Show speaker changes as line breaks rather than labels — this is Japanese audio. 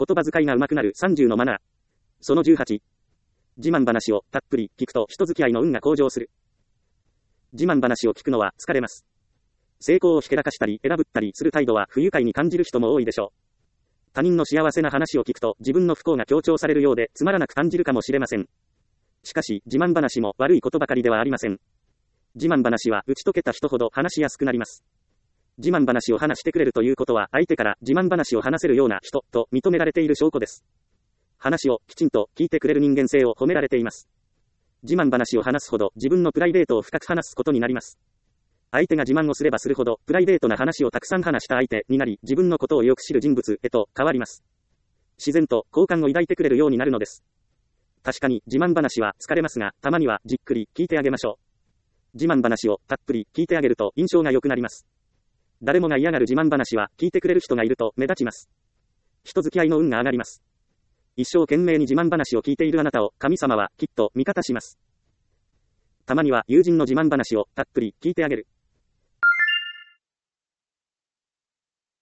言葉遣いが上手くなる30のマナー。その18。自慢話をたっぷり聞くと人付き合いの運が向上する。自慢話を聞くのは疲れます。成功をひけらかしたり選ぶったりする態度は不愉快に感じる人も多いでしょう。他人の幸せな話を聞くと自分の不幸が強調されるようでつまらなく感じるかもしれません。しかし自慢話も悪いことばかりではありません。自慢話は打ち解けた人ほど話しやすくなります。自慢話を話してくれるということは相手から自慢話を話せるような人と認められている証拠です。話をきちんと聞いてくれる人間性を褒められています。自慢話を話すほど自分のプライベートを深く話すことになります。相手が自慢をすればするほどプライベートな話をたくさん話した相手になり自分のことをよく知る人物へと変わります。自然と好感を抱いてくれるようになるのです。確かに自慢話は疲れますがたまにはじっくり聞いてあげましょう。自慢話をたっぷり聞いてあげると印象が良くなります。誰もが嫌がる自慢話は聞いてくれる人がいると目立ちます。人付き合いの運が上がります。一生懸命に自慢話を聞いているあなたを神様はきっと味方します。たまには友人の自慢話をたっぷり聞いてあげる。